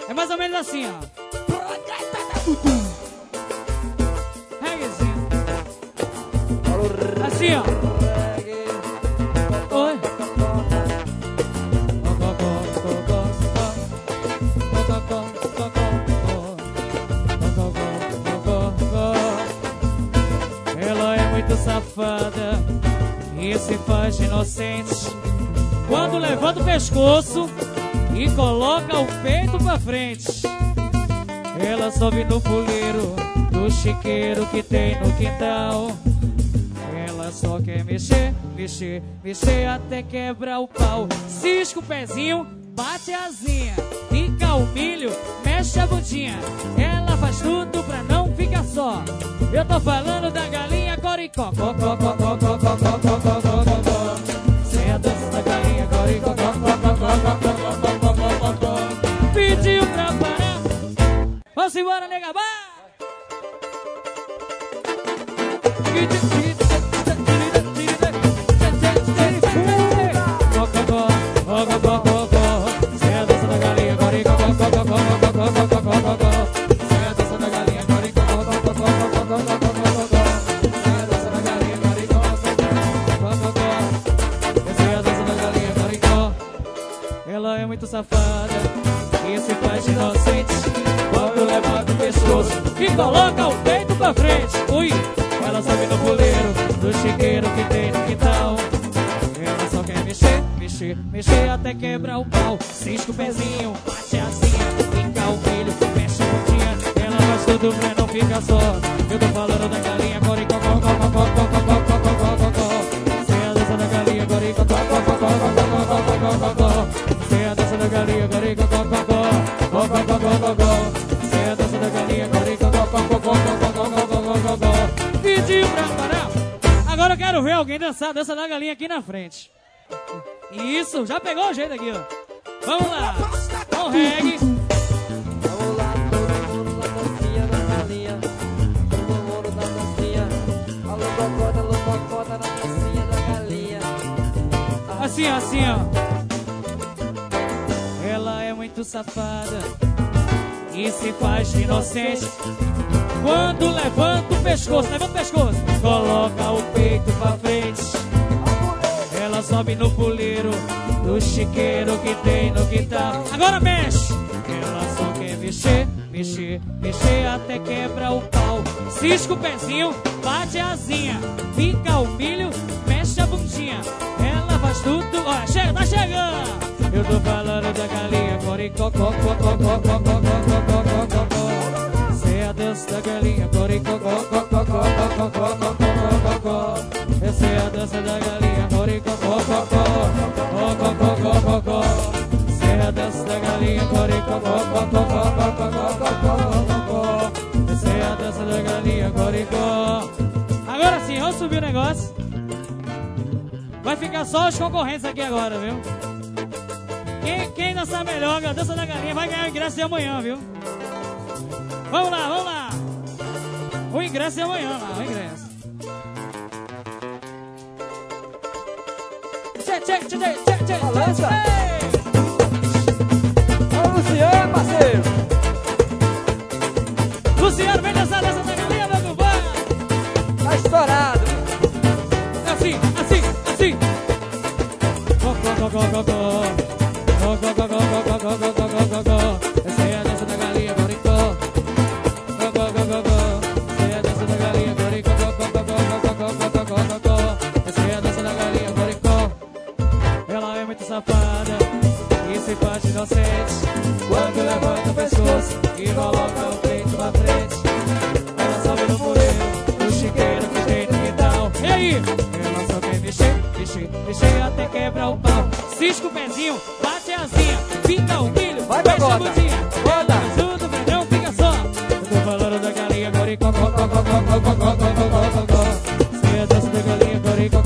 É mais ou menos assim, ó. Reguezinho. Assim, ó. Oi. Ela é muito safada e se faz inocente quando levanta o pescoço e coloca o peito pra frente. Ela sobe no puleiro do chiqueiro que tem no quintal. Ela só quer mexer, mexer, mexer até quebrar o pau. Cisca o pezinho, bate a asinha, fica o milho, mexe a bundinha. Ela faz tudo pra não ficar só. Eu tô falando da galinha coricó. Sem a dança da galinha coricó. Pediu pra parar. Vamos embora, nega, vai! Sem a dança da galinha coricó. Sem a dança da galinha coricó. Ela é muito safada e se faz inocente quando levanta o pescoço e coloca o peito pra frente. Ui, ela sobe no puleiro do chiqueiro que tem no quintal. Ela só quer mexer, mexer, mexer até quebrar o pau. Cisca o pezinho, bate a asinha, fica o milho, mexe a bundinha. Ela faz tudo pra não ficar só. Eu tô falando da galinha coricó. Sem a dança da galinha coricó. Sem a dança da galinha coricó. Sem a dança da galinha coricó. Pediu pra parar. Agora eu quero ver alguém dançar a dança da galinha aqui na frente. Isso, já pegou o jeito aqui, ó. Vamos lá. Ó o reggae. Vamos lá, todo mundo na dancinha da galinha. Todo mundo na dancinha. Alô, bocota na dancinha da galinha. Assim, assim, ó. Ela é muito safada e se faz inocente quando levanta o pescoço. Levanta o pescoço, coloca o peito pra frente. Ela sobe no puleiro do chiqueiro que tem no quintal. Agora mexe. Ela só quer mexer, mexer, mexer até quebra o pau. Cisca o pezinho, bate a asinha, fica o milho, mexe a bundinha. Ela faz tudo, olha, chega, tá chegando. Eu tô falando da galinha coricó. Sem a dança da galinha coricó. Essa é a dança da galinha coricó. Sem a dança da galinha coricó. Essa é a dança da galinha coricó. Agora sim, vamos subir o negócio. Vai ficar só os concorrentes aqui agora, viu? Quem dançar melhor a dança da galinha vai ganhar o ingresso de amanhã, viu? Vamos lá, vamos lá. O ingresso é amanhã lá, o ingresso. Tchê. Balança. Ô, Luciano, parceiro. Luciano, vem dançar a dança da galinha, meu compadre. Tá estourado. Assim. Essa é a dança da galinha coricó. Essa é a dança da galinha coricó. Essa é a dança da galinha coricó. Ela é muito safada e se faz inocente quando levanta o pescoço e coloca o peito pra frente. Ela sobe no puleiro do chiqueiro que tem no quintal. E aí? Ela só quer mexer até quebrar o pau. Cisca o pezinho, bate a asinha, fica o milho, mexe a bundinha. Ela faz tudo pra não fica só. Eu tô falando da galinha coricó. Sem a dança da galinha coricó.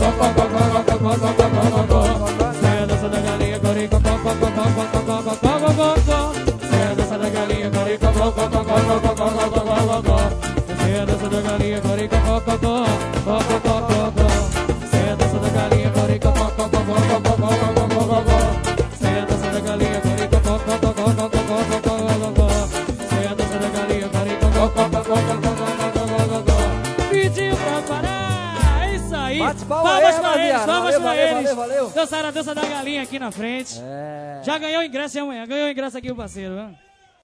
Sem a dança da galinha coricó. Sem a dança da galinha coricó. Sem a dança da galinha coricó. Sem a dança da galinha coricó. Sem a dança da galinha coricó. Pará! É isso aí! Bate palma Palmas aí, pra eles, rapaziada. palmas pra Valeu, eles! valeu. Dançar a dança da galinha aqui na frente. É. Já ganhou o ingresso, hein, amanhã? Ganhou o ingresso aqui o parceiro, né?